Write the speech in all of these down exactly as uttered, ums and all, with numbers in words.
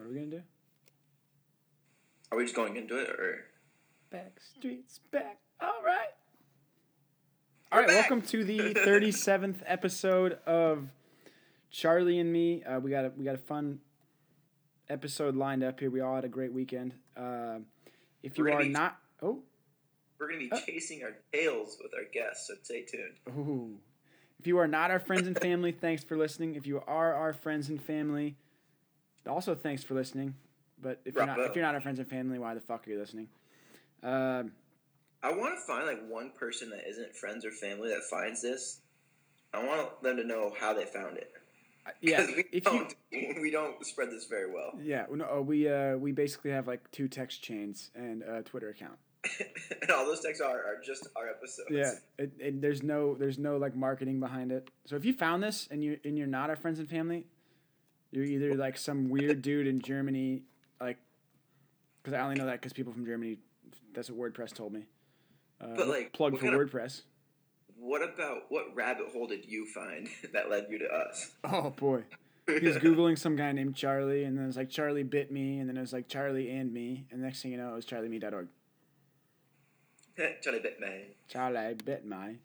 What are we gonna do? Are we just going into it, or? Back streets back. All right. All right. Welcome to the thirty-seventh episode of Charlie and Me. Uh, we got a we got a fun episode lined up here. We all had a great weekend. Uh, if you We're are gonna be- not, oh, We're going to be Uh. chasing our tails with our guests, so stay tuned. ooh. If you are not our friends and family, thanks for listening. If you are our friends and family, also thanks for listening. But if you're not Bravo. if you're not our friends and family, why the fuck are you listening? Um, I want to find like one person that isn't friends or family that finds this. I want them to know how they found it. yeah, 'Cause we if you don't, we don't spread this very well. yeah, no, we uh we basically have like two text chains and a Twitter account. And all those texts are, are just our episodes. Yeah, it, it, there's no there's no like marketing behind it. So if you found this and you and you're not our friends and family, you're either like some weird dude in Germany, like, because I only know that because people from Germany. That's what WordPress told me. Uh, But, like, plug what for kind of- WordPress. What about, what rabbit hole did you find that led you to us? Oh boy, he was googling some guy named Charlie, and then it was like Charlie bit me, and then it was like Charlie and me, and next thing you know, it was charlie me dot org. Charlie bit man. Charlie bit my.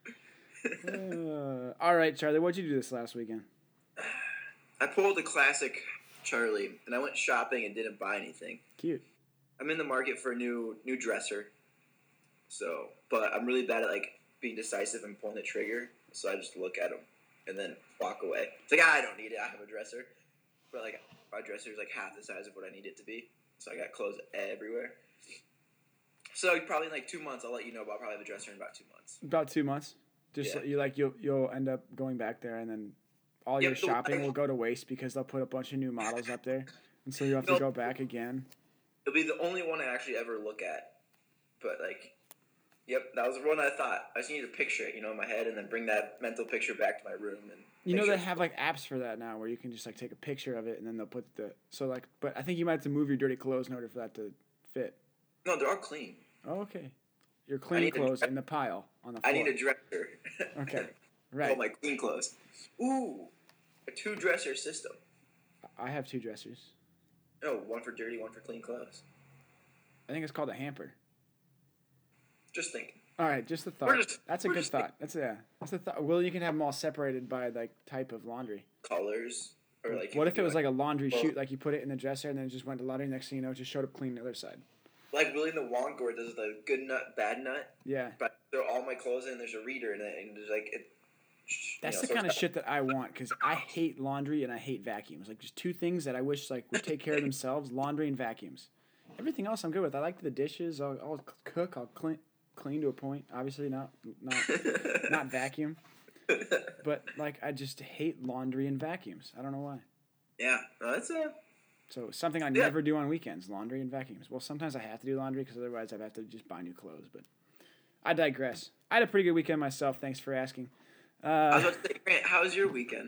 Uh, all right, Charlie, what'd you do this last weekend? I pulled a classic Charlie, and I went shopping and didn't buy anything. Cute. I'm in the market for a new new dresser. So, but I'm really bad at like being decisive and pulling the trigger. So I just look at them and then walk away. It's like, ah, I don't need it. I have a dresser. But like my dresser is like half the size of what I need it to be. So I got clothes everywhere. So probably in like two months, I'll let you know. But I'll probably have a dresser in about two months. About two months. Just Yeah. you like you'll you'll end up going back there, and then all your Yep, so shopping I- will go to waste because they'll put a bunch of new models up there, and so you have to No. go back again. It'll be the only one I actually ever look at. But like, yep, that was the one I thought. I just needed to picture it, you know, in my head, and then bring that mental picture back to my room. And You make know sure they have like apps for that now, where you can just like take a picture of it, and then they'll put the so like. But I think you might have to move your dirty clothes in order for that to fit. No, they're all clean. Oh, okay. Your clean need a clothes dre- in the pile on the I floor. need a dresser. Okay. All Right. my clean clothes. Ooh, a two dresser system. I have two dressers. No, one for dirty, one for clean clothes. I think it's called a hamper. Just thinking. All right, just a thought. We're just- That's a we're good just thought. That's yeah. That's a thought. Well, you can have them all separated by like type of laundry. Colors or like. What if it was like a laundry Well- chute, like you put it in the dresser and then it just went to laundry? Next thing you know, it just showed up clean the other side. like William the Wonka where does the good nut, bad nut? Yeah, But throw all my clothes in. And there's a reader in it, and there's like it. that's you know, the so kind of it's- shit that I want because I hate laundry and I hate vacuums. Like just two things that I wish like would take care of themselves: laundry and vacuums. Everything else I'm good with. I like the dishes. I'll, I'll cook. I'll clean clean to a point. Obviously not not not vacuum. But like I just hate laundry and vacuums. I don't know why. Yeah, no, that's a. So something I Yeah. never do on weekends: laundry and vacuums. Well, sometimes I have to do laundry because otherwise I'd have to just buy new clothes. But I digress. I had a pretty good weekend myself. Thanks for asking. I Uh, was about to say, Grant, how was your weekend?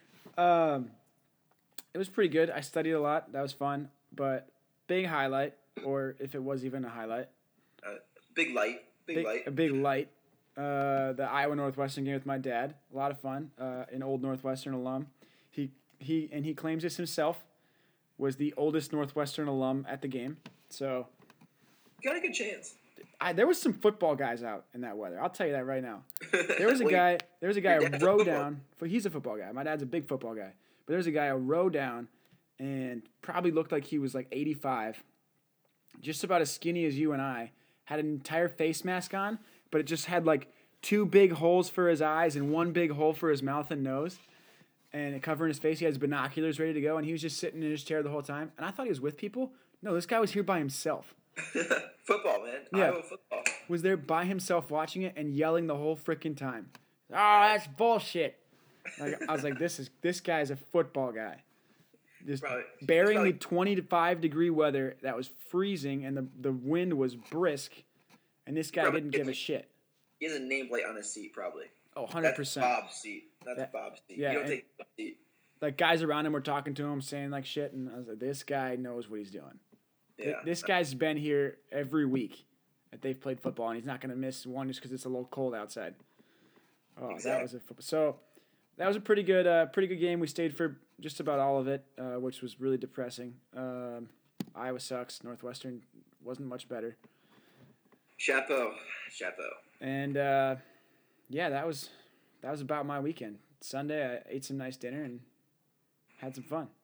um, it was pretty good. I studied a lot. That was fun. But big highlight, or if it was even a highlight, Uh, big light, big, big, light. a big light. Uh, the Iowa Northwestern game with my dad. A lot of fun. Uh, an old Northwestern alum. He he and he claims this himself. Was the oldest Northwestern alum at the game. So Got a good chance. I, there was some football guys out in that weather. I'll tell you that right now. There was a Wait, guy. There was a guy your who dad's a row football- down. For he's a football guy. My dad's a big football guy. But there's a guy who row down, and probably looked like he was like eighty-five, just about as skinny as you and I. Had an entire face mask on, but it just had like two big holes for his eyes and one big hole for his mouth and nose, and it covering his face. He had his binoculars ready to go, and he was just sitting in his chair the whole time. And I thought he was with people. No, this guy was here by himself. Football, man. Yeah. Iowa football. Was there by himself watching it and yelling the whole freaking time. Oh, that's bullshit. Like, I was like, this is this guy's a football guy. Just Probably- bearing probably- the twenty to five degree weather that was freezing and the, the wind was brisk, and this guy Probably- didn't give a shit. He has a nameplate on his seat, probably. Oh, one hundred That's percent. Bob's seat. That's That- Bob's seat. yeah, you don't and- take Bob's seat. Like, guys around him were talking to him, saying, like, shit, and I was like, this guy knows what he's doing. Th- Yeah. This guy's been here every week that they've played football, and he's not going to miss one just because it's a little cold outside. Oh, that Exactly. was a football. So that was a pretty good, uh, pretty good game. We stayed for just about all of it, uh, which was really depressing. Um, Iowa sucks. Northwestern wasn't much better. Chapeau, chapeau. And uh, yeah, that was that was about my weekend. Sunday, I ate some nice dinner and had some fun.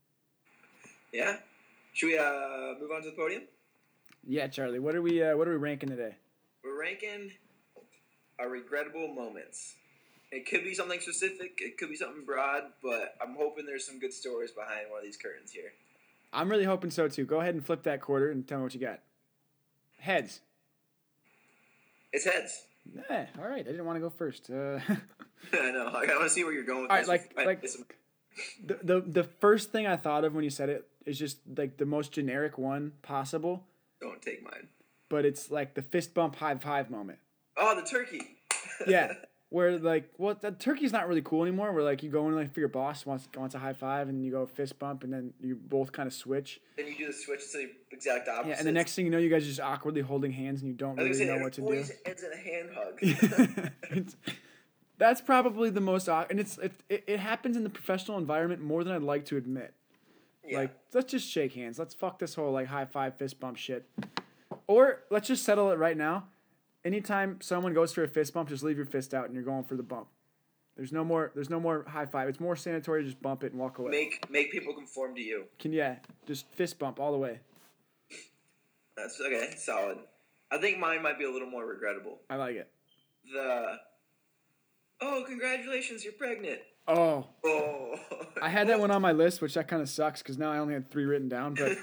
Yeah. Should we uh, move on to the podium? Yeah, Charlie. What are we uh, What are we ranking today? We're ranking our regrettable moments. It could be something specific. It could be something broad, but I'm hoping there's some good stories behind one of these curtains here. I'm really hoping so too. Go ahead and flip that quarter and tell me what you got. Heads. It's heads. Yeah, all right. I didn't want to go first. Uh, I know. I want to see where you're going with all this. right, like I- like the, the the first thing I thought of when you said it is just like the most generic one possible, Don't take mine. but it's like the fist bump high five moment. Oh, the turkey. Yeah, where like well the turkey's not really cool anymore. Where like you go in like for your boss wants wants a high five and you go fist bump and then you both kind of switch. Then you do the switch to the exact opposite. Yeah, and the next thing you know, you guys are just awkwardly holding hands and you don't I was really gonna say, know it what to do. always ends in a hand hug. It's- that's probably the most awkward, and it's it, it, it happens in the professional environment more than I'd like to admit. Yeah. Like, let's just shake hands. Let's fuck this whole like high five fist bump shit. Or let's just settle it right now. Anytime someone goes for a fist bump, just leave your fist out and you're going for the bump. There's no more there's no more high five. It's more sanitary to just bump it and walk away. Make make people conform to you. Can yeah, just fist bump all the way. That's okay. Solid. I think mine might be a little more regrettable. I like it. The oh, congratulations, you're pregnant. Oh, Oh, I had that one on my list, which that kind of sucks because now I only had three written down. But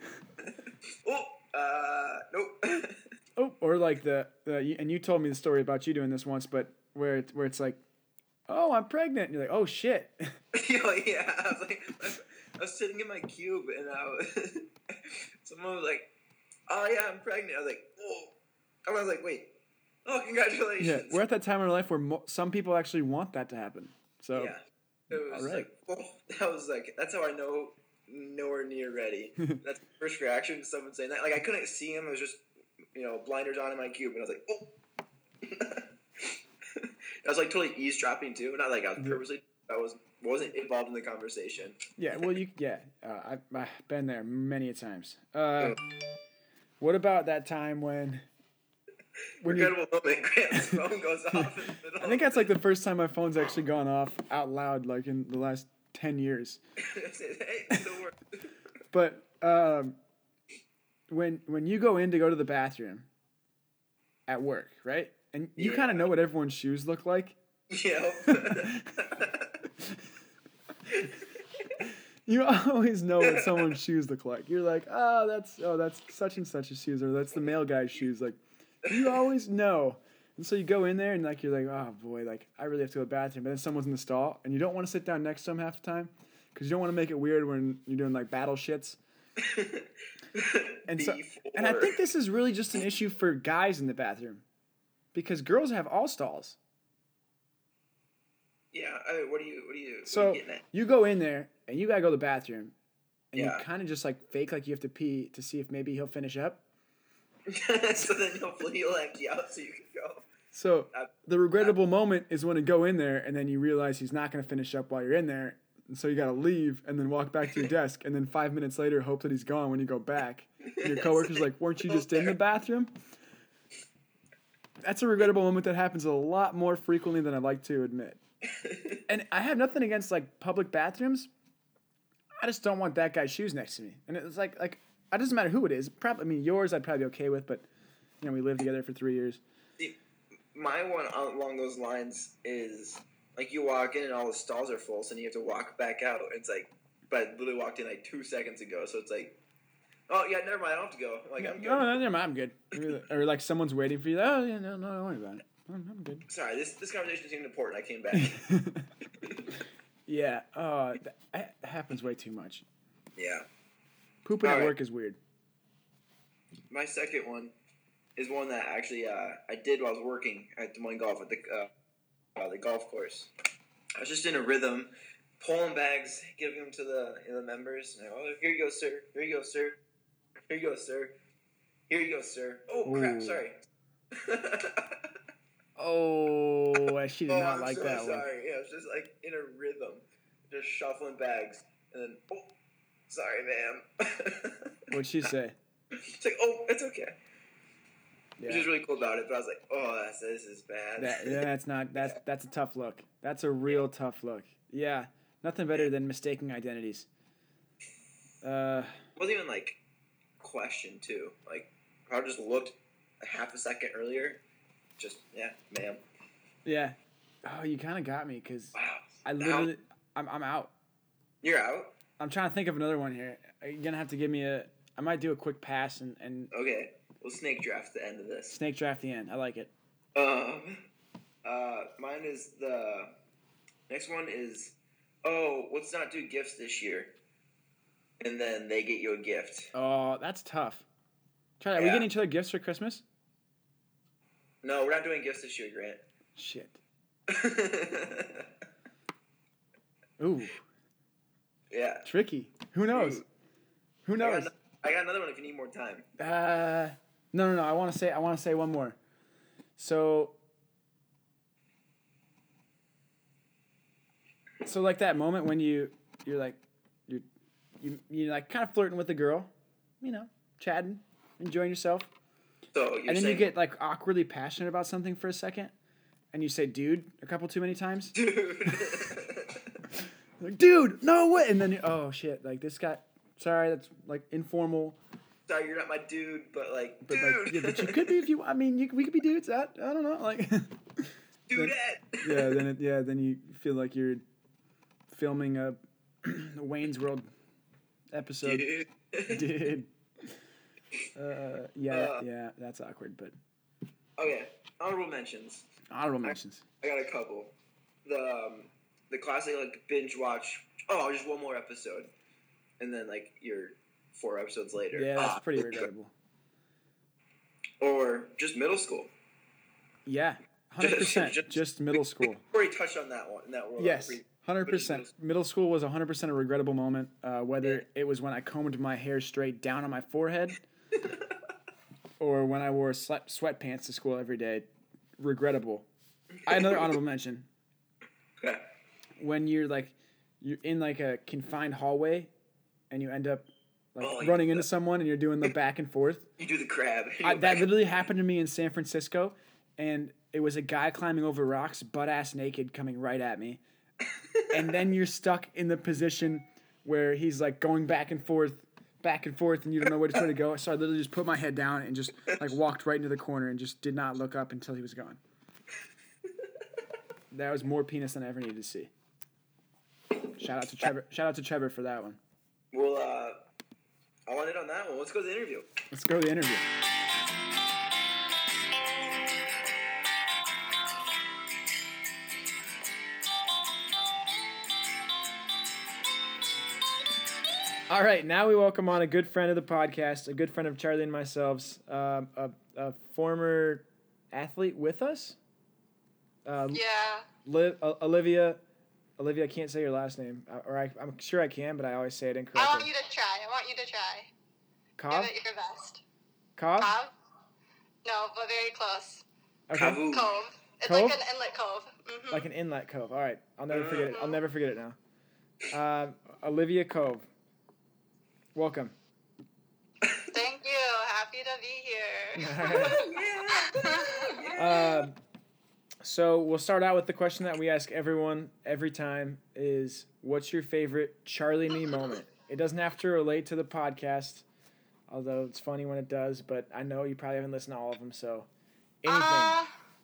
oh, uh, nope. oh, or like the, the and you told me the story about you doing this once, but where it, where it's like, oh, I'm pregnant. And you're like, oh shit. Yo, yeah, I was like, I was sitting in my cube and I was, someone was like, oh yeah, I'm pregnant. I was like, oh, I was like, wait, oh, congratulations. Yeah, we're at that time in our life where mo- some people actually want that to happen. So Yeah. It was all right. like, oh, that was like, that's how I know nowhere near ready. That's the first reaction to someone saying that. Like, I couldn't see him. It was just, you know, blinders on in my cube. And I was like, oh. I was like totally eavesdropping too. Not like I was purposely, I was, wasn't involved in the conversation. yeah, well, you yeah, uh, I've, I've been there many a times. Uh, what about that time when when you? Regrettable moment. Grant's phone goes off in the middle. I think that's like the first time my phone's actually gone off out loud, like in the last ten years. Hey, it still works. But um, when when you go in to go to the bathroom at work, right? And you Yeah. kind of know what everyone's shoes look like. Yep. You always know what someone's shoes look like. You're like, oh, that's oh, that's such and such's shoes, or that's the male guy's shoes. Like, you always know. And so you go in there and like you're like, oh boy, like I really have to go to the bathroom. But then someone's in the stall, and you don't want to sit down next to them half the time because you don't want to make it weird when you're doing like battle shits. And so, and I think this is really just an issue for guys in the bathroom, because girls have all stalls. Yeah, I mean, what do you, what do you, what are So you getting at? you go in there and you gotta go to the bathroom, and Yeah. you kind of just like fake like you have to pee to see if maybe he'll finish up. So then hopefully he'll empty out so you can go. So Uh, the regrettable moment is when you go in there and then you realize he's not gonna finish up while you're in there, and so you gotta leave and then walk back to your desk, and then five minutes later hope that he's gone when you go back. And your coworker's like, "Weren't you just in the bathroom?" That's a regrettable moment that happens a lot more frequently than I'd like to admit. And I have nothing against like public bathrooms. I just don't want that guy's shoes next to me. And it's like like it doesn't matter who it is. Probably I mean yours I'd probably be okay with, but you know we lived together for three years. See, my one along those lines is like you walk in and all the stalls are full, so then you have to walk back out. It's like, but I literally walked in like two seconds ago, so it's like, oh yeah, never mind, I don't have to go. Like Yeah, I'm good. no, no, never mind, I'm good. Or like someone's waiting for you. Oh yeah, no, no, don't worry about it. I'm, I'm good. Sorry, this this conversation seemed important. I came back. Yeah, uh, that happens way too much. Yeah. Pooping at Alright. work is weird. My second one is one that actually uh, I did while I was working at Des Moines Golf at the uh, uh, the golf course. I was just in a rhythm, pulling bags, giving them to the you know, the members. And, oh, here you go, sir. Here you go, sir. Here you go, sir. Here you go, sir. Oh crap! Ooh. Sorry. Oh, she did oh, not I'm like so that sorry. one. Yeah, it was just like in a rhythm. just shuffling bags, and then oh, sorry, ma'am. What'd she say? She's like, oh, it's okay. Yeah. Which is really cool about it, but I was like, oh, that's, this is bad. That, yeah, that's not that's that's a tough look. That's a real yeah. tough look. Yeah, nothing better than mistaking identities. Uh, it wasn't even like question too. Like I just looked a half a second earlier. Just yeah, ma'am. Yeah. Oh, you kind of got me because wow. I literally I'm I'm out. You're out. I'm trying to think of another one here. You're gonna have to give me a. I might do a quick pass and and. Okay. We'll snake draft the end of this. Snake draft the end. I like it. Um, uh, mine is the next one is, oh, let's not do gifts this year, and then they get you a gift. Oh, that's tough. Charlie, are yeah. we getting each other gifts for Christmas? No, we're not doing gifts this year, Grant. Shit. Ooh. Yeah. Tricky. Who knows? Ooh. Who knows? I got, I got another one if you need more time. Uh. No, no, no. I want to say. I want to say one more. So, so like that moment when you you're like you're you you're like kind of flirting with a girl, you know, chatting, enjoying yourself. So you're and then saying, you get like awkwardly passionate about something for a second, and you say "dude" a couple too many times. Dude. Like, dude, no way. And then you, oh shit, like this guy. Sorry, that's like informal. Sorry, you're not my dude, but like, but dude. Like, yeah, but you could be if you. I mean, you, we could be dudes. I, I don't know, like. Dude, yeah, then it, yeah, then you feel like you're filming a Wayne's World episode. Dude. Dude. Uh, yeah, uh, yeah, that's awkward, but. Okay, honorable mentions. Honorable mentions. I, I got a couple. The um, the classic like binge watch. Oh, just one more episode, and then like your. Four episodes later. Yeah, that's ah, pretty regrettable. Or just middle school. Yeah, one hundred percent. Just, just middle school. We already touched on that one. In that world. Yes, one hundred percent. Middle, middle school was one hundred percent a regrettable moment, uh, whether yeah. it was when I combed my hair straight down on my forehead or when I wore sweat sweatpants to school every day. Regrettable. I had another honorable mention. Okay. When you're like, you're in like a confined hallway and you end up Like oh, running into someone and you're doing the back and forth. You do the crab. I, that literally happened to me in San Francisco, and it was a guy climbing over rocks, butt ass naked, coming right at me. And then you're stuck in the position where he's like going back and forth, back and forth, and you don't know which way to go. So I literally just put my head down and just like walked right into the corner and just did not look up until he was gone. That was more penis than I ever needed to see. Shout out to Trevor. Shout out to Trevor for that one. Well, uh. I want it on that one. Let's go to the interview. Let's go to the interview. All right, now we welcome on a good friend of the podcast, a good friend of Charlie and myself, um, a, a former athlete with us. Um, yeah. Li- uh, Olivia. Olivia, I can't say your last name, or I, I'm sure I can, but I always say it incorrectly. I want you to try. I want you to try. Cobb? Give it your best. Cobb? Cobb? No, but very close. Okay. Cove. Cove. It's Cove? like an inlet cove. Mm-hmm. Like an inlet cove. All right. I'll never mm-hmm. forget it. I'll never forget it now. Uh, Olivia Cove. Welcome. Thank you. Happy to be here. uh, so we'll start out with the question that we ask everyone every time is, what's your favorite Charlie Me moment? It doesn't have to relate to the podcast, although it's funny when it does, but I know you probably haven't listened to all of them, so anything. Uh,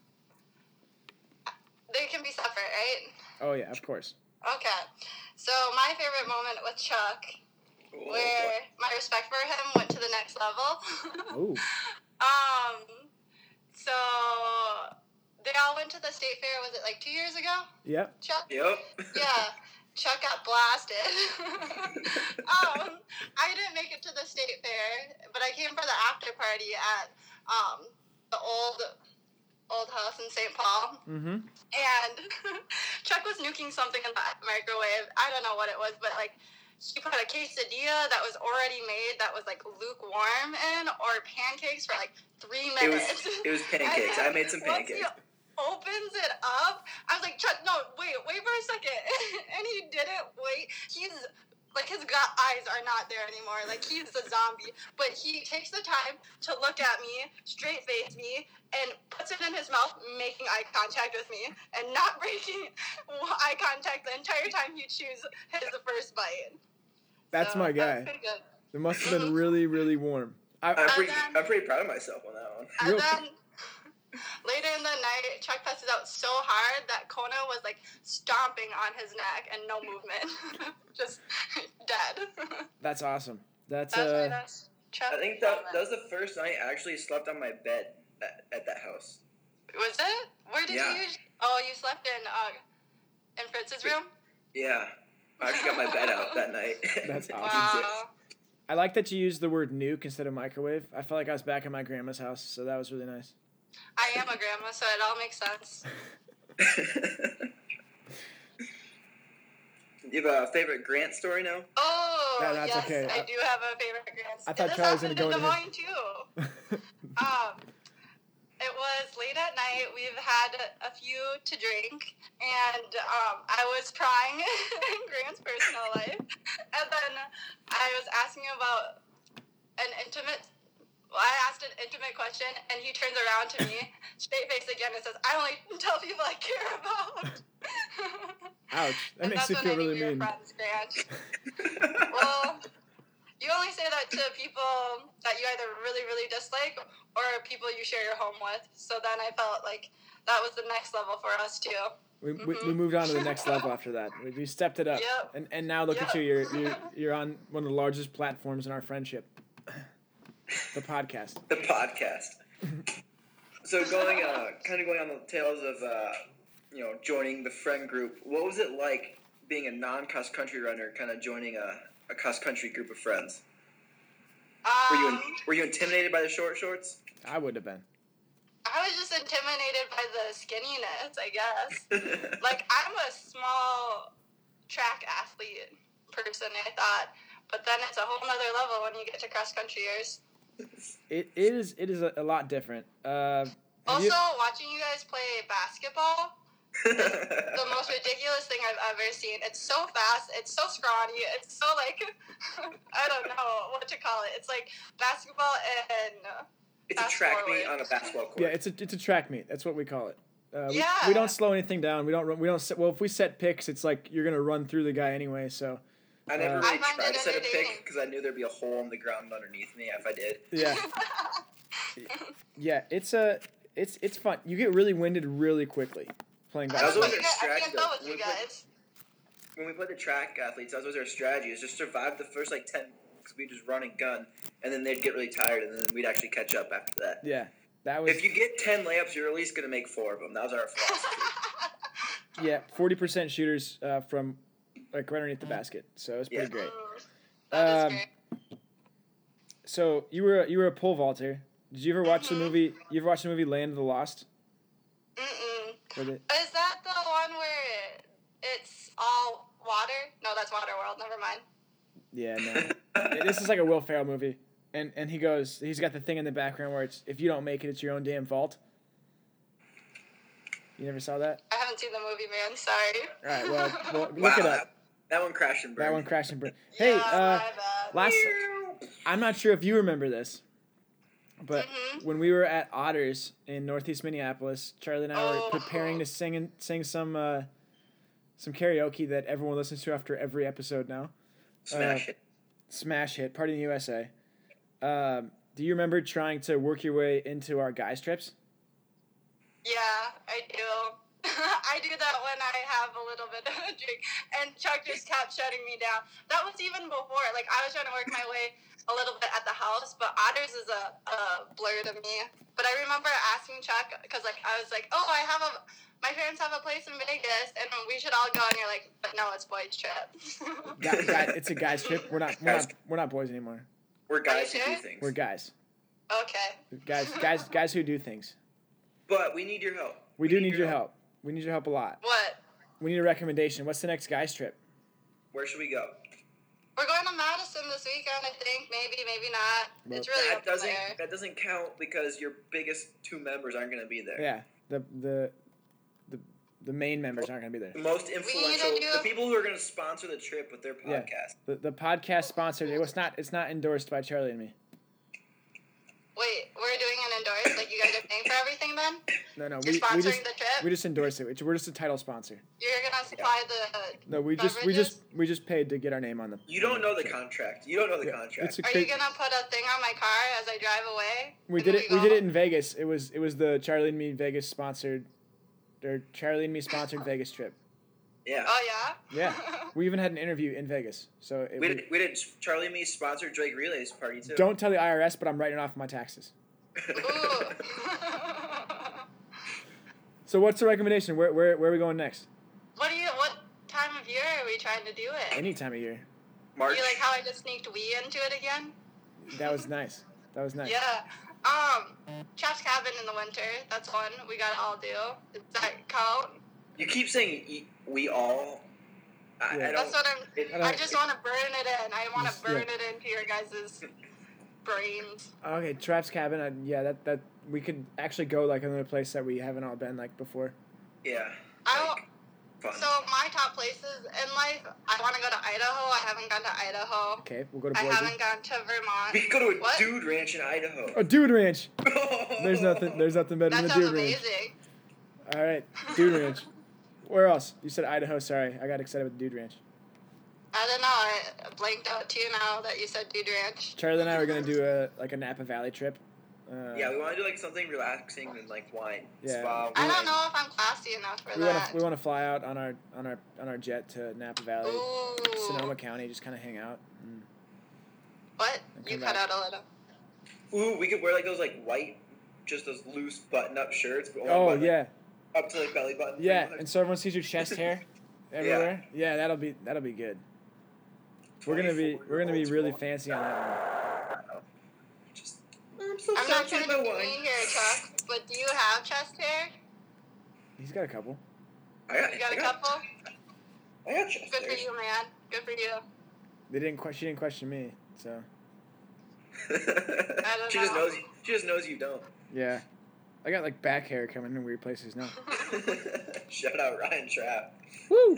they can be separate, right? Oh, yeah, of course. Okay. So my favorite moment with Chuck, oh, where boy. my respect for him went to the next level. Ooh. Um, so they all went to the state fair, was it like two years ago? Yep. Chuck? Yep. Yeah. Chuck got blasted. um, I didn't make it to the state fair, but I came for the after party at um, the old old house in Saint Paul. Mm-hmm. And Chuck was nuking something in the microwave. I don't know what it was, but like he put a quesadilla that was already made that was like lukewarm in, or pancakes for like three minutes. It was it was pancakes. I made some pancakes. opens it up. I was like, Chuck, no, wait, wait for a second. And he didn't wait. He's like, his got eyes are not there anymore. Like, he's a zombie. But he takes the time to look at me, straight face me, and puts it in his mouth, making eye contact with me, and not breaking eye contact the entire time he chews his first bite. That's So, my that guy. was pretty good. It must have been really, really warm. I, I'm pretty, then- I'm pretty proud of myself on that one. And Real- then later in the night, Chuck passes out so hard that Kona was like stomping on his neck and no movement, just dead. that's awesome. That's That's my uh, best Chuck I think that, moment. that was the first night I actually slept on my bed at, at that house. Was it? Where did Yeah. you? Oh, you slept in uh in Fritz's room. Yeah. I actually got my bed out that night. That's awesome. Wow. I like that you used the word nuke instead of microwave. I felt like I was back at my grandma's house, so that was really nice. I am a grandma, so it all makes sense. You have a favorite Grant story now? Oh, Yeah, that's yes, okay. I I- do have a favorite grandson. I thought this Charlie was gonna happened go in into Des Moines too. Um, it was late at night. We've had a few to drink, and um, I was prying in Grant's personal life. And then I was asking about an intimate. Well, I asked an intimate question, and he turns around to me, straight face again, and says, "I only tell people I care about." Ouch. That And makes that's you when feel I knew really we were mean. friends, Grant. Well, you only say that to people that you either really, really dislike or people you share your home with. So then I felt like that was the next level for us too. We, we, we Mhm. moved on to the next level after that. We, we stepped it up. Yep. And and now look at Yep. you. You're, you're you're on one of the largest platforms in our friendship. The podcast. The podcast. So going, uh, kind of going on the tails of, uh, you know, joining the friend group. What was it like being a non-cross country runner, kind of joining a, a cross country group of friends? Were you in, Um, were you intimidated by the short shorts? I would have been. I was just intimidated by the skinniness, I guess. Like, I'm a small track athlete person, I thought. But then it's a whole nother level when you get to cross countryers. It is it is a, a lot different. Uh, have Also, you- watching you guys play basketball, the most ridiculous thing I've ever seen. It's so fast. It's so scrawny. It's so like I don't know what to call it. It's like basketball and uh, It's a Fast track meet forward. on a basketball court. yeah, it's a it's a track meet. That's what we call it. Uh, we, Yeah. we don't slow anything down. We don't run- we don't set, well if we set picks, it's like you're gonna run through the guy anyway. So I never Uh, really I find tried it to set a entertaining. pick because I knew there'd be a hole in the ground underneath me if I did. yeah, yeah, it's a it's it's fun. You get really winded really quickly playing I, That was don't basketball. always know, their I can't strategy, tell though. with you We put- guys. When we played the track athletes, that was our strategy: is just survive the first like ten because we just run and gun, and then they'd get really tired, and then we'd actually catch up after that. Yeah, that was If you get ten layups, you're at least gonna make four of them. That was our philosophy. yeah forty percent shooters uh, from like right underneath the basket. So it's pretty Yeah. great. Mm, that is Um, great. So you were you were a pole vaulter. Did you ever watch the Mhm. movie? You ever watch the movie Land of the Lost? Mm-mm. Where the, Is that the one where it's all water? No, that's Waterworld. Never mind. yeah, no. This is like a Will Ferrell movie, and and he goes, he's got the thing in the background where it's if you don't make it, it's your own damn fault. You never saw that? I haven't seen the movie, man. Sorry. All right, well, well look Wow, it that, up. that one crashed and burned. That one crashed and burned. Hey, yeah, uh, my bad. last I'm not sure if you remember this, but Mhm. when we were at Otters in Northeast Minneapolis, Charlie and I were Oh. preparing to sing and sing some uh, some karaoke that everyone listens to after every episode now. Smash it. Smash hit, Party in the U S A. Um, do you remember trying to work your way into our guys trips? Yeah, I do. I do that when I have a little bit of a drink, and Chuck just kept shutting me down. That was even before. Like, I was trying to work my way a little bit at the house, but Otters is a, a blur to me. But I remember asking Chuck, because, like, I was like, oh, I have a, my parents have a place in Vegas, and we should all go, and you're like, but no, it's boys' trip. Guy, guy, it's a guys trip. We're not we're not we're not boys anymore. We're guys who Are you do sure? things. We're guys. Okay. Guys guys guys who do things. But we need your help. We do need your help. We need your help a lot. What? We need a recommendation. What's the next guys trip? Where should we go? We're going to Madison this weekend, I think. Maybe, maybe not. Well, it's really that up in doesn't there. that doesn't count because your biggest two members aren't going to be there. Yeah. The the The main members aren't going to be there. The most need to influential, do- the people who are going to sponsor the trip with their Yeah. podcast. The the podcast sponsored. It was not. It's not endorsed by Charlie and me. Wait, we're doing an endorse? Like, you guys are paying for everything then? No, no. You're We, sponsoring we just the trip? we just endorse it. We're just a title sponsor. You're gonna supply the... No, we just we Beverages? just we just paid to get our name on the. You don't know the trip. contract. You don't know the Yeah, contract. it's a Are cra- you gonna put a thing on my car as I drive away? We And did then it. We go did it home? in Vegas. It was it was the Charlie and me Vegas sponsored, or Charlie and me sponsored Vegas trip. yeah. Oh, yeah? Yeah. We even had an interview in Vegas. So it, we we- did, we did Charlie and me sponsored Drake Relay's party too. don't tell the I R S, but I'm writing it off my taxes. Ooh. So what's the recommendation? Where where where are we going next? What do you... What time of year are we trying to do it? Any time of year. March. You like how I just sneaked Wii into it again? That was nice. That was nice. Yeah. Um, Chef's Cabin in the winter. That's one we gotta all do. Does that count? You keep saying e- we all. I, Yeah. I That's don't. what I'm... it- I don't- I just want to burn it in. I want Just- to burn yeah. it into your guys' brains. Okay, Trapp's Cabin. Uh, yeah, that that we could actually go like another place that we haven't all been like before. yeah. I like, fun. So my top places in life, I want to go to Idaho. I haven't gone to Idaho. Okay, we'll go to I Boise. haven't gone to Vermont. we could go to a What? dude ranch in Idaho. Oh, Dude Ranch. There's nothing. There's nothing better That than a sounds Dude Ranch. amazing. All right, Dude Ranch. Where else? You said Idaho. Sorry, I got excited with Dude Ranch. I don't know. I blanked out too now that you said Dude Ranch. Charlie and I were gonna do a like a Napa Valley trip. Uh, Yeah, we want to do like something relaxing and like wine, Yeah. spa. I wine. don't know if I'm classy enough for We want that. to we want to fly out on our on our on our jet to Napa Valley, Ooh. Sonoma County, just kind of hang out. And What? And You come cut back. out a little. Ooh, we could wear like those like white, just those loose button-up shirts. But only oh button yeah, Up to like belly button. yeah, pretty and so everyone sees your chest hair everywhere. Yeah, that'll be that'll be good. much. We're gonna be we're gonna be really twenty-four-year-olds fancy on that one. Just, I'm so I'm not sexy trying with to my be wine. mean here, Chuck, but do you have chest hair? He's got a couple. I got, You got I a got, couple? I got chest Good for hairs. you, man. Good for you. They didn't que- she didn't question me, so don't she just know. knows. You, she just knows you don't. yeah. I got like back hair coming in weird places now. Shout out Ryan Trapp. Woo!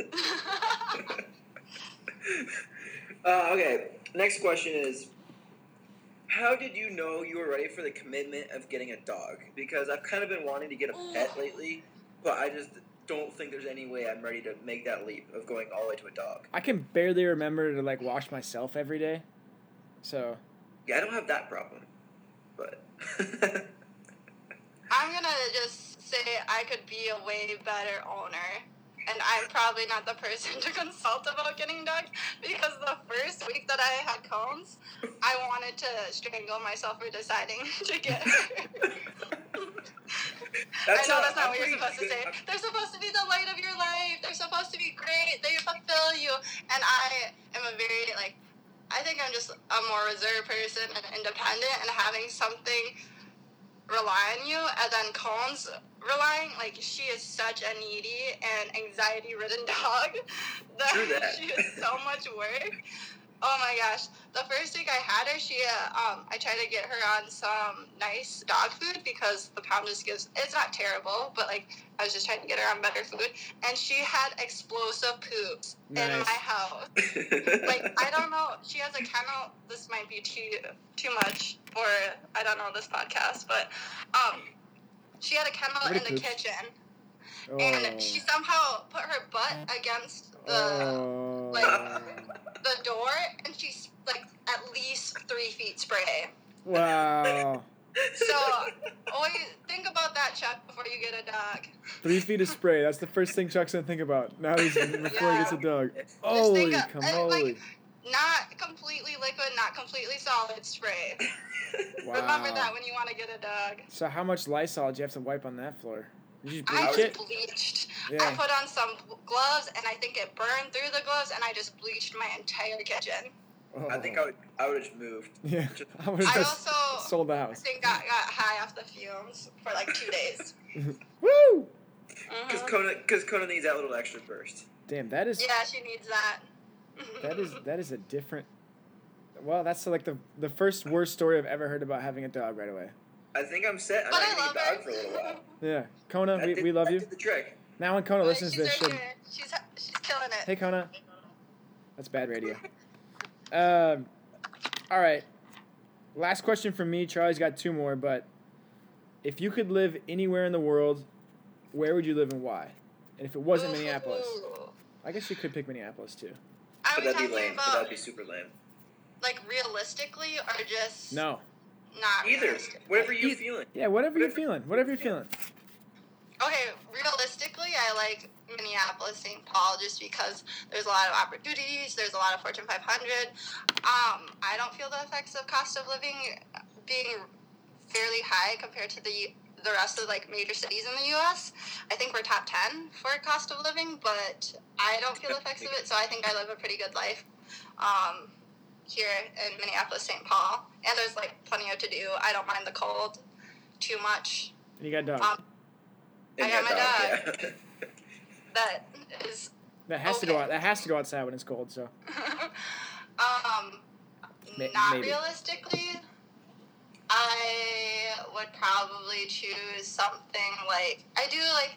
uh, okay, next question is, how did you know you were ready for the commitment of getting a dog? Because I've kind of been wanting to get a pet lately, but I just don't think there's any way I'm ready to make that leap of going all the way to a dog. I can barely remember to like wash myself every day, so Yeah, I don't have that problem, but I'm gonna just say I could be a way better owner, and I'm probably not the person to consult about getting dogs because the first week that I had cones, I wanted to strangle myself for deciding to get her. I know that's not what you're supposed to say. They're supposed to be the light of your life. They're supposed to be great. They fulfill you. And I am a very, like, I think I'm just a more reserved person and independent, and having something rely on you, and then Cone's relying, like, she is such a needy and anxiety-ridden dog that, True that. she is so much work. Oh my gosh. The first week I had her, she, uh, um, I tried to get her on some nice dog food because the pound just gives, it's not terrible, but like, I was just trying to get her on better food. And she had explosive poops in Nice. my house. Like, I don't know, she has a kennel, this might be too, too much for, I don't know, this podcast, but, um, she had a kennel What a in the poops. kitchen, oh, and she somehow put her butt against the, oh. like- the door, and she's like at least three feet spray. Wow, So always think about that, Chuck, before you get a dog. three feet of spray. That's the first thing Chuck's gonna think about now. He's before he gets a dog. Just Holy think of- and, camoli! like, not completely liquid, not completely solid spray. Wow. Remember that when you want to get a dog. So how much Lysol did you have to wipe on that floor? Did you I bleach was it? bleached. I Yeah. put on some gloves, and I think it burned through the gloves, and I just bleached my entire kitchen. Oh. I think I would. I would have just moved. Yeah. Just- I would I have just also sold the I house. think got, got high off the fumes for like two days. Woo! Because Mhm. Kona, because Kona needs that little extra burst. Damn, that is Yeah, she needs that. that is that is a different. Well, that's like the the first worst story I've ever heard about having a dog right away. I think I'm set. I'm But not I gonna love get a her. dog for a little while. Yeah, Kona, That we, did- we love that you. did the trick. Now when Kona Oh, listens she's to this, right she'll... here. She's she's killing it. Hey, Kona. That's bad radio. Um, all right. Last question from me. Charlie's got two more, but if you could live anywhere in the world, where would you live and why? And if it wasn't Ooh. Minneapolis, I guess you could pick Minneapolis too. Are But we that'd be talking lame. But about that'd be super lame. like realistically or just No. not Either. realistic? Whatever you're E- feeling. Yeah, whatever you're Whatever- feeling. Whatever you're feeling. Okay, realistically, I like Minneapolis, Saint Paul, just because there's a lot of opportunities. There's a lot of Fortune five hundred. Um, I don't feel the effects of cost of living being fairly high compared to the the rest of like major cities in the U S. I think we're top ten for cost of living, but I don't feel the effects of it. So I think I live a pretty good life um, here in Minneapolis, Saint Paul, and there's like plenty of to do. I don't mind the cold too much. And you got a dog. Um, And I got that my dog, yeah. that is that has to go okay. out. That has to go outside when it's cold. So um, Ma- not maybe. realistically. I would probably choose something like I do like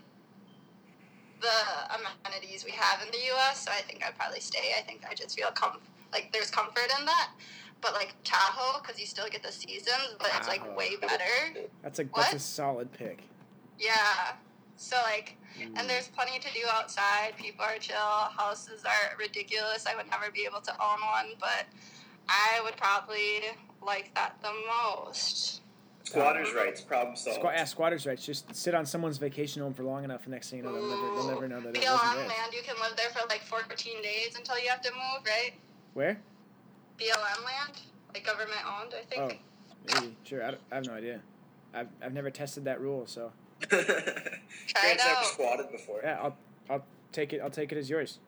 the amenities we have in the U S, so I think I'd probably stay. I think I just feel com- like there's comfort in that. But like Tahoe, because you still get the seasons, but it's Tahoe. like way better. that's a that's a What? solid pick. Yeah. So like, and there's plenty to do outside. People are chill. Houses are ridiculous. I would never be able to own one, but I would probably like that the most. Squatters' rights, problem solved. Squ- yeah, squatters' rights. Just sit on someone's vacation home for long enough, and next thing you know, they'll never they'll never know that it B L wasn't M theirs. land, you can live there for like fourteen days until you have to move, right? Where? B L M land, like government owned, I Oh, think. maybe. Sure. I, don't- I have no idea. I've I've never tested that rule, so Try it Grant's never out. squatted before. yeah, I'll I'll take it. I'll take it as yours.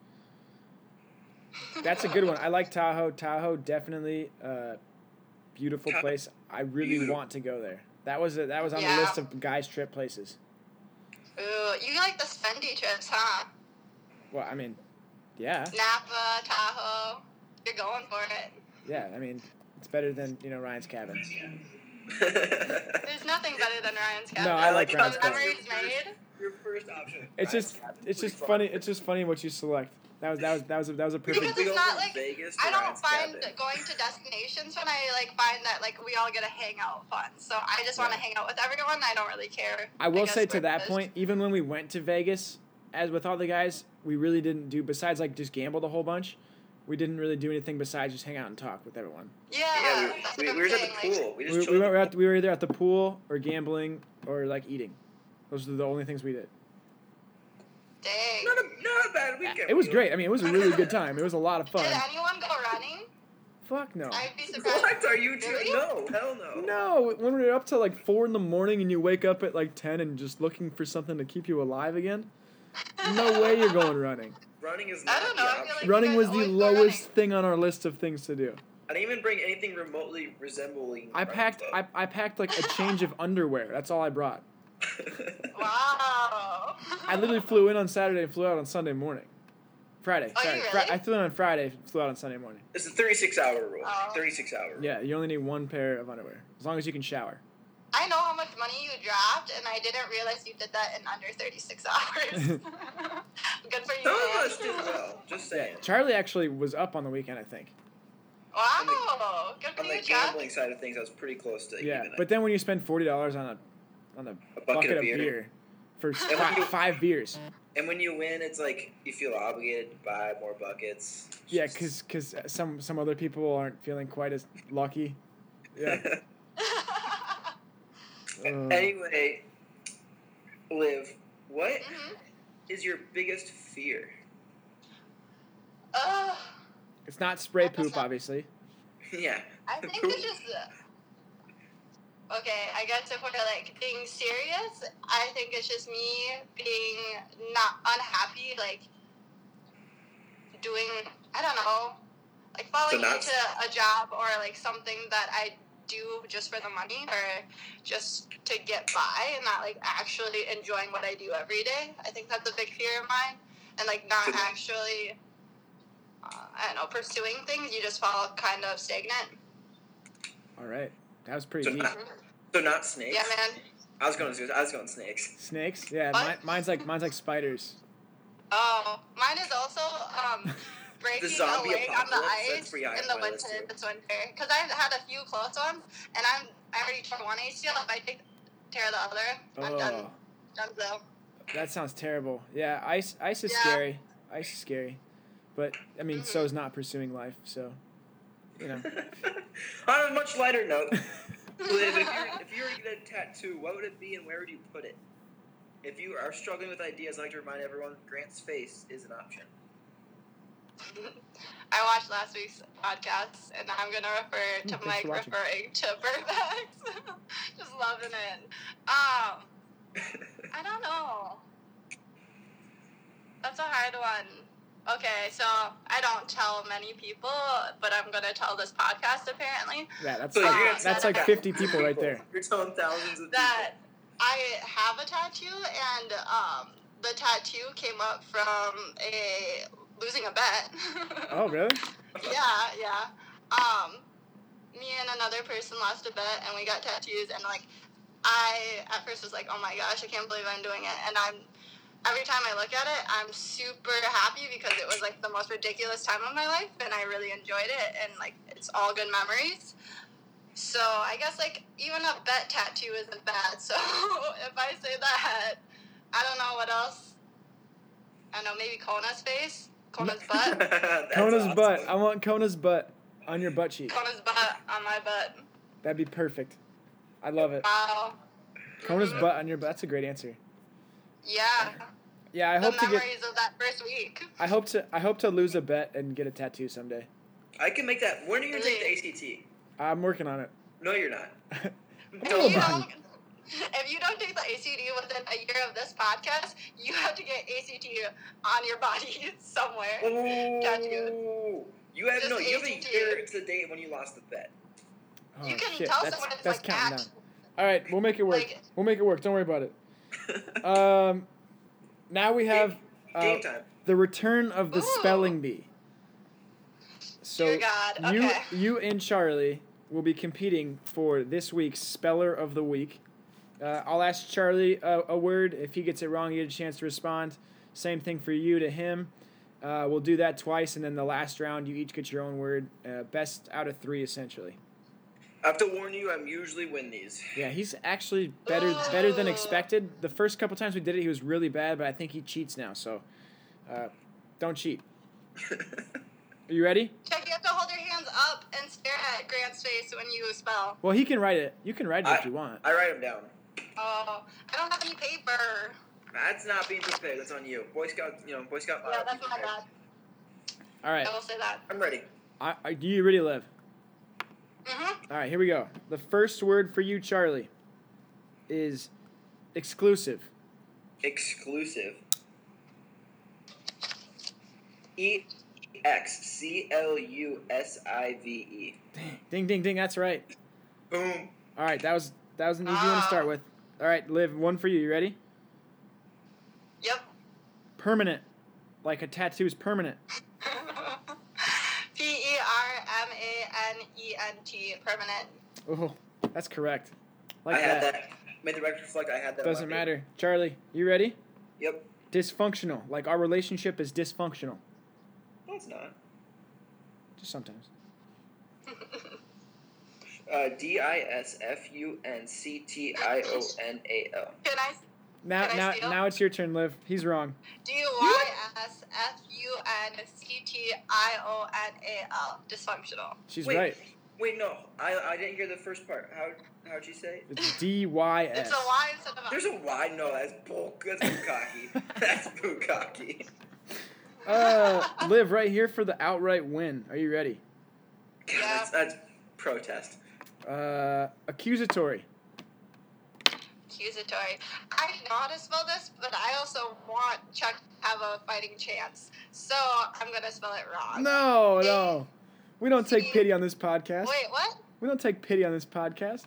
That's a good one. I like Tahoe. Tahoe definitely uh, beautiful Tahoe. place. I really Beautiful. want to go there. That was a, that was on Yeah. the list of guys' trip places. Ooh, you like the spendy trips, huh? Well, I mean, yeah, Napa, Tahoe, you're going for it. yeah. I mean, it's better than you know Ryan's cabin. There's nothing better than Ryan's cabin. No, I like The Ryan's cabin. memories made. Your first option. It's Ryan's just cabin. it's Pretty just fun. funny. It's just funny what you select. That was that was that was a, that was a Because perfect. We it's go not from like- Vegas to I don't Ryan's find cabin. going to destinations when I like find that like we all get a hangout fun. So I just want to Yeah. hang out with everyone. I don't really care. I will guess say to where that it is. point, even when we went to Vegas, as with all the guys, we really didn't do besides like just gambled a whole bunch. We didn't really do anything besides just hang out and talk with everyone. Yeah, Yeah, that's we, what we, I'm we were at saying. the Like, pool. We just We, we, chilled. were at, we were either at the pool or gambling or like eating. Those are the only things we did. dang. Not a, not a bad weekend. It was we great. I mean, it was a really good time. It was a lot of fun. Did anyone go running? Fuck no. I'd be surprised. What are you Really? doing? No, hell no. No, when we're up till like four in the morning and you wake up at like ten and just looking for something to keep you alive again, no way you're going running. Running is I not don't the know, I option. feel like- Running guys was the always go lowest running. thing on our list of things to do. I didn't even bring anything remotely resembling. I running packed club. I, I packed like a change of underwear. That's all I brought. Wow. I literally flew in on Saturday and flew out on Sunday morning. Friday. Oh, you sorry. really? I flew in on Friday, flew out on Sunday morning. It's a thirty-six hour rule. Oh. thirty-six hour rule. Yeah, you only need one pair of underwear. As long as you can shower. I know how much money you dropped, and I didn't realize you did that in under thirty-six hours. Good for you, Some of man. us did well. Just Yeah. saying. Charlie actually was up on the weekend, I think. Wow. Good for On you, the Chuck. gambling side of things, I was pretty close to Yeah. even. But then when you spend forty dollars on a on a, A bucket, of beer, for when fi- you- five beers. and when you win, it's like you feel obligated to buy more buckets. It's Yeah, just- because some some other people aren't feeling quite as lucky. Yeah. Uh, Anyway, Liv, what Mhm. is your biggest fear? Uh, it's not spray poop, obviously. Yeah. I think it's just. Uh, okay, I guess if we're like being serious, I think it's just me being not unhappy, like doing, I don't know, like falling So not- into a job or like something that I do just for the money or just to get by and not like actually enjoying what I do every day. I think that's a big fear of mine. And like not So- actually, uh, I don't know, pursuing things. You just fall kind of stagnant. All right. That was pretty So deep. not, so not snakes? Yeah, man. I was going. I was going snakes. Snakes? Yeah, What? mine, mine's like mine's like spiders. Oh, mine is also um breaking a zombie leg on the apocalypse, that's ice pretty high in on the my winter list, too. if it's winter. Because I've had a few close ones, and I'm I already tore one A C L. If I take tear the other, I'm done. Oh, Done so. that sounds terrible. Yeah, ice ice is Yeah. scary. Ice is scary, but I mean, so Mhm. is not pursuing life. So, you know. On a much lighter note, Liv, if you if you were to get a tattoo, what would it be and where would you put it? If you are struggling with ideas, I'd like to remind everyone Grant's face is an option. I watched last week's podcast, and I'm gonna refer Mm, to thanks Mike for watching. referring to Burbanks. Just loving it. Um, I don't know. That's a hard one. Okay, so I don't tell many people, but I'm gonna tell this podcast apparently Yeah, that's So like, you're gonna that's tell like them fifty people right there. You're telling thousands of that I have a tattoo, and um, the tattoo came up from a losing a bet. Oh, really? Yeah, yeah. Um, me and another person lost a bet, and we got tattoos. And like, I at first was like, "Oh my gosh, I can't believe I'm doing it." And I'm every time I look at it, I'm super happy because it was like the most ridiculous time of my life, and I really enjoyed it. And like, it's all good memories. So I guess like even a bet tattoo isn't bad. So if I say that, I don't know what else. I don't know, maybe Kona's face, Kona's butt. That's Kona's awesome. butt. I want Kona's butt on your butt cheek. Kona's butt on my butt. That'd be perfect. I love it. Wow. Kona's Mhm. butt on your butt. That's a great answer. Yeah. Yeah, I The hope to get. memories of that first week. I hope to. I hope to lose a bet and get a tattoo someday. I can make that. When are you going to take the A C T? I'm working on it. No, you're not. If Hold you on. don't, if you don't take the A C T within a year of this podcast, you have to get A C T on your body somewhere. Tattoo. Oh, you have Just no. You have a A C T. year to the date when you lost the bet. Oh, You can shit. tell That's, someone it's that's like counting act- down. All right, we'll make it work. Like- we'll make it work. Don't worry about it. Um, now we have uh, Game time. the return of the Ooh. spelling bee. So Dear God, you okay. you and Charlie will be competing for this week's Speller of the Week. Uh, I'll ask Charlie a, a word. If he gets it wrong, you get a chance to respond. Same thing for you to him. Uh, we'll do that twice, and then the last round, you each get your own word. Uh, best out of three, essentially. I have to warn you, I'm usually win these. Yeah, he's actually better better than Ooh. expected. The first couple times we did it, he was really bad, but I think he cheats now. So, uh, don't cheat. Are you ready? Check, you have to hold your hands up and stare at Grant's face when you spell. Well, he can write it. You can write it if I- you want. I write them down. Oh, I don't have any paper. That's not being prepared. That's on you. Boy Scout, you know, Boy Scout. Yeah, uh, that's be my prepared. bad. All right. I will say that. I'm ready. I, I, do you really live? Mm-hmm. All right, here we go. The first word for you, Charlie, is exclusive. Exclusive. E X C L U S I V E. Ding, ding, ding. That's right. Boom. All right, that was that was an easy one to start with. All right, Liv, one for you. You ready? Yep. Permanent. Like a tattoo is permanent. P E R M A N E N T, permanent. Oh, that's correct. Like I had that. that. Made the record reflect. I had that. Doesn't on my matter. Charlie, you ready? paper. Yep. Dysfunctional. Like our relationship is dysfunctional. No, it's not. Just sometimes. Uh, D I S F U N C T I O N A L. Can I? Now, Can I now, steal? now it's your turn, Liv. He's wrong. D Y S F U N C T I O N A L. Dysfunctional. She's Wait. right. Wait, no. I I didn't hear the first part. How how'd she say? It's D Y S. It's a Y instead of a. There's a Y. No, that's bull. That's bukkake. That's bukkake. Uh, Liv, right here for the outright win. Are you ready? God, Yeah. that's, that's protest. Uh, accusatory. Accusatory. I know how to spell this, but I also want Chuck to have a fighting chance. So I'm going to spell it wrong. No, no. We don't take pity on this podcast. Wait, what? We don't take pity on this podcast.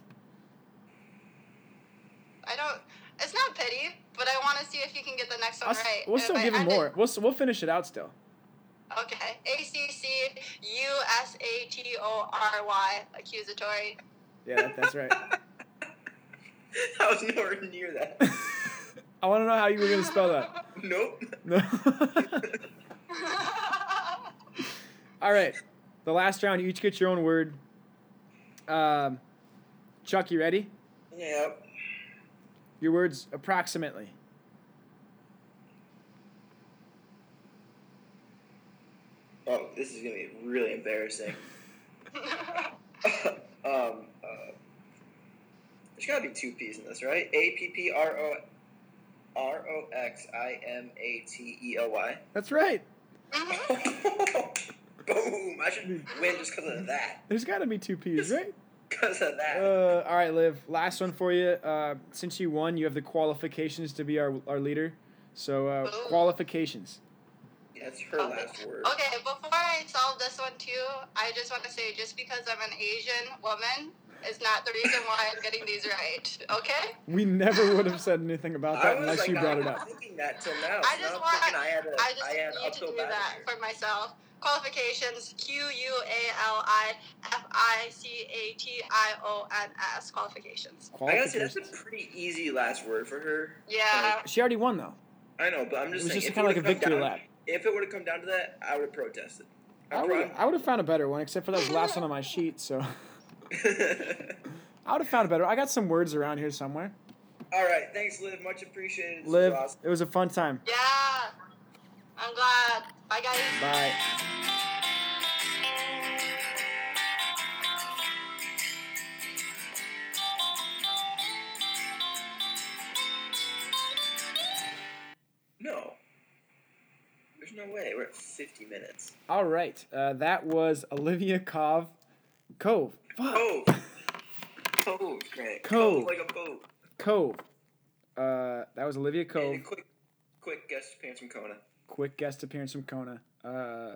I don't. It's not pity, but I want to see if you can get the next one I'll s- right. we'll If still I give him end it- more. We'll s- we'll finish it out still. Okay. A C C U S A T O R Y. Accusatory. Yeah, that, that's right. I was nowhere near that. I want to know how you were going to spell that. Nope. No. All right. The last round, you each get your own word. Um, Chuck, you ready? Yep. Your words approximately. Oh, this is gonna be really embarrassing. um, uh, there's gotta be two P's in this, right? A P P R O R O X I M A T E L Y. That's right. Boom! I should win just because of that. There's got to be two P's, right? Because of that. Uh, all right, Liv. Last one for you. Uh, since you won, you have the qualifications to be our our leader. So uh, qualifications. Yeah, that's her last word. Okay, before I solve this one too, I just want to say just because I'm an Asian woman is not the reason why I'm getting these right. Okay? We never would have said anything about that unless like, you brought I it up. was thinking that till now. I so just I'm want. thinking I had a, I just I had need to uphill do battle that here. for myself. Qualifications: Q U A L I F I C A T I O N S. Qualifications. I gotta say that's a pretty easy last word for her. Yeah. She already won though. I know, but I'm It just was saying. just if kind of it like a would've come victory down- lap. If it would have come down to that, I would have protested. I I'm would proud. I would have found a better one, except for that was the last one on my sheet. So I would have found a better. I got some words around here somewhere. All right, thanks, Liv. Much appreciated. This Liv, was awesome. it was a fun time. Yeah. I'm glad. Bye, guys. Bye. No. There's no way. We're at fifty minutes. All right, uh, that was Olivia Cove. Cove. Fuck. Oh. Cove, Grant. Cove. Like a boat. Cove. Uh, that was Olivia And Cove. a quick, quick guest appearance from Kona. Quick guest appearance from Kona. Uh,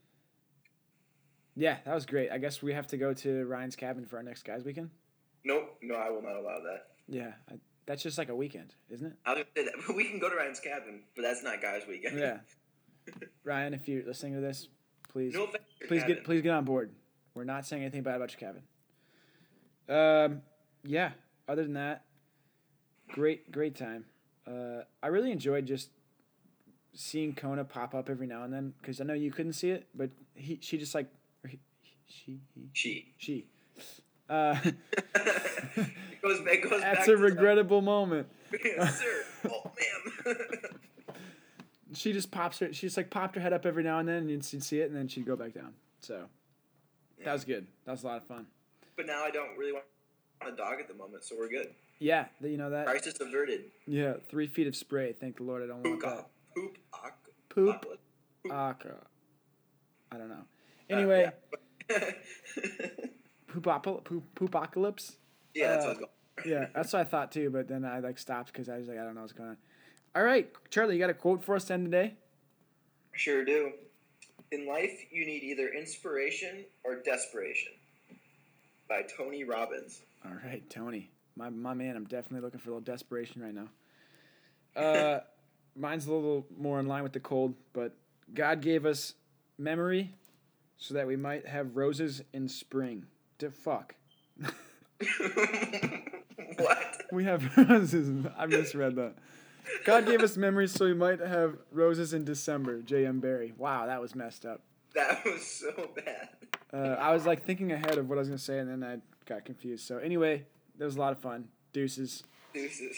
yeah, that was great. I guess we have to go to Ryan's cabin for our next guys' weekend. Nope. No, I will not allow that. Yeah, I, that's just like a weekend, isn't it? I was gonna say that. We can go to Ryan's cabin, but that's not guys' weekend. Yeah. Ryan, if you're listening to this, please, No offense to your please cabin. get please get on board. We're not saying anything bad about your cabin. Um, yeah. Other than that, great great time. Uh, I really enjoyed just seeing Kona pop up every now and then because I know you couldn't see it, but he she just like or he, she he, She. she. Uh, It goes, it goes back that's to a regrettable moment. that. Sir. Oh, ma'am. She just pops her. She just like popped her head up every now and then, and you'd see it, and then she'd go back down. So that was good. That was a lot of fun. But now I don't really want a dog at the moment, so we're good. Yeah, th- you know that. Crisis averted. Yeah, three feet of spray. Thank the Lord, I don't want Poop. that. Poop. Aqua. Poop. Poop. Aka. I don't know. Anyway, Uh, yeah. poopopol- poop poopocalypse. Yeah, that's Uh, what I was going. Yeah, that's what I thought too. But then I like stopped because I was like, I don't know what's going on. All right, Charlie, you got a quote for us to end the day? Sure do. In life, you need either inspiration or desperation. By Tony Robbins. All right, Tony, my my man. I'm definitely looking for a little desperation right now. Uh, mine's a little more in line with the cold, but God gave us memory so that we might have roses in spring. The fuck. What? We have roses. in- I misread that. God gave us memories so we might have roses in December. J M. Barry. Wow, that was messed up. That was so bad. Uh, I was like thinking ahead of what I was gonna say, and then I got confused. So anyway, that was a lot of fun. Deuces. Deuces.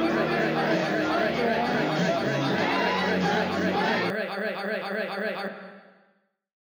all right, all right, all right, all right, all right.